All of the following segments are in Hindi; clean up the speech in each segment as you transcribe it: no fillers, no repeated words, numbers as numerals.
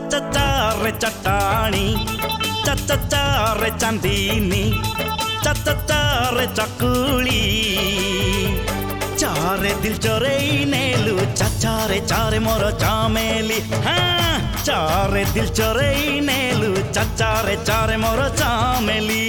चा रे चट्टानी, चा रे चांदीनी, चा रे चकुली। चारे दिल चोरे नेलु, चारे चारे मोर चामेली। हाँ चारे दिल चोरे नेलु, चारे चारे मोर चामेली।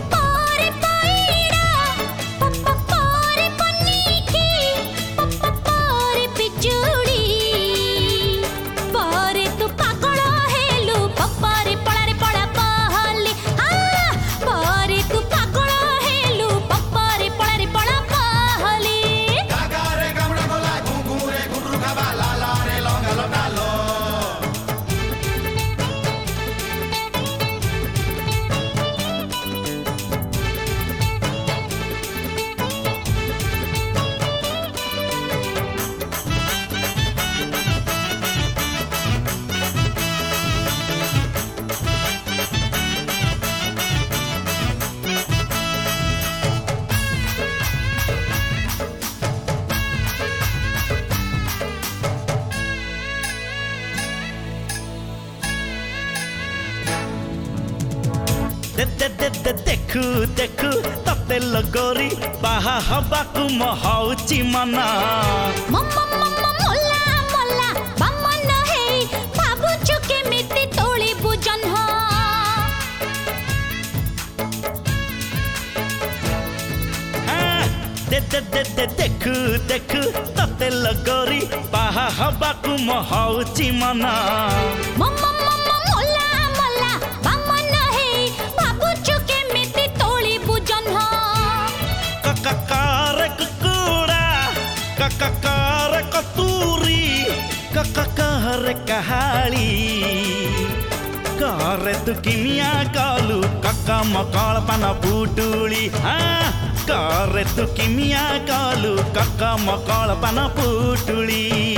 देखु देखु तते लगोरी बाहा हबाकु महौची मना। मोला मोला बामन हे बाबू चुके मिति तोली बुजन हो। देखु देखु तते लगोरी बाहा हबाकु महौची मना। ककार कुकुड़ा ककार कतूरी ककार कहाली। करे तु किमिया कालू कक्का मकाल पाना पुटुली। हाँ करे तु किमिया कालू कक्का मकाल पाना पुटुली।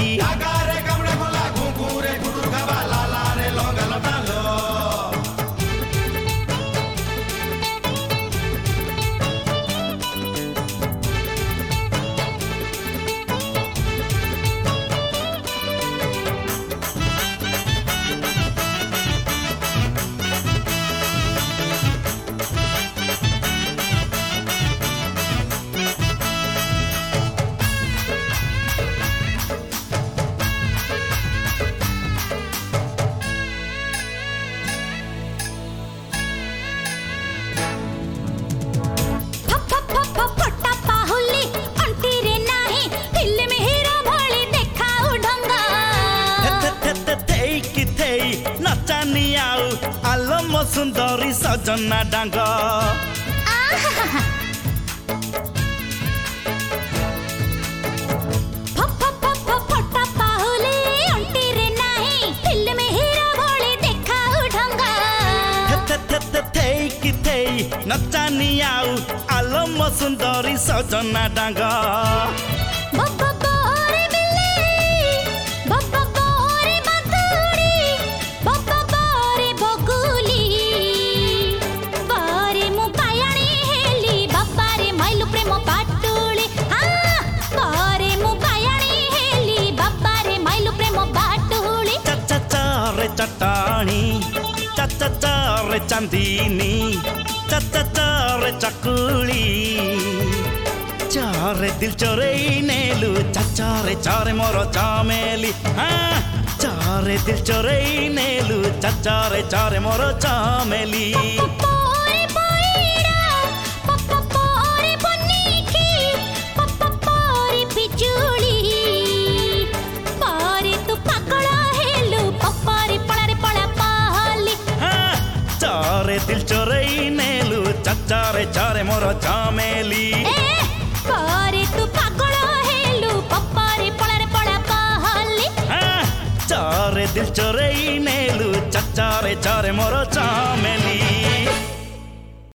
नचानी आउ आलम सुंदरी सजना डांग। फटा पाहुली अंटी रे नाही फिल्म हीरो भली देखाउ ढंगा। थेई नचानी आउ आलम सुंदरी सजना डांग। चट्टानी चा रे चांदीनी, चा रे चकुली। चारे दिल चोरे नेलु, चारे चारे मोर चामेली। हाँ चारे दिल चोरे नेलु, चारे चारे मोर चामेली। दिल चोरे नेलु, चारे चारे मोर चामेली। पारे तू पागल हेलु पप्पारे पळारे पळा पाहली। चारे दिल चोरे नेलु, चारे चारे मोर चामेली।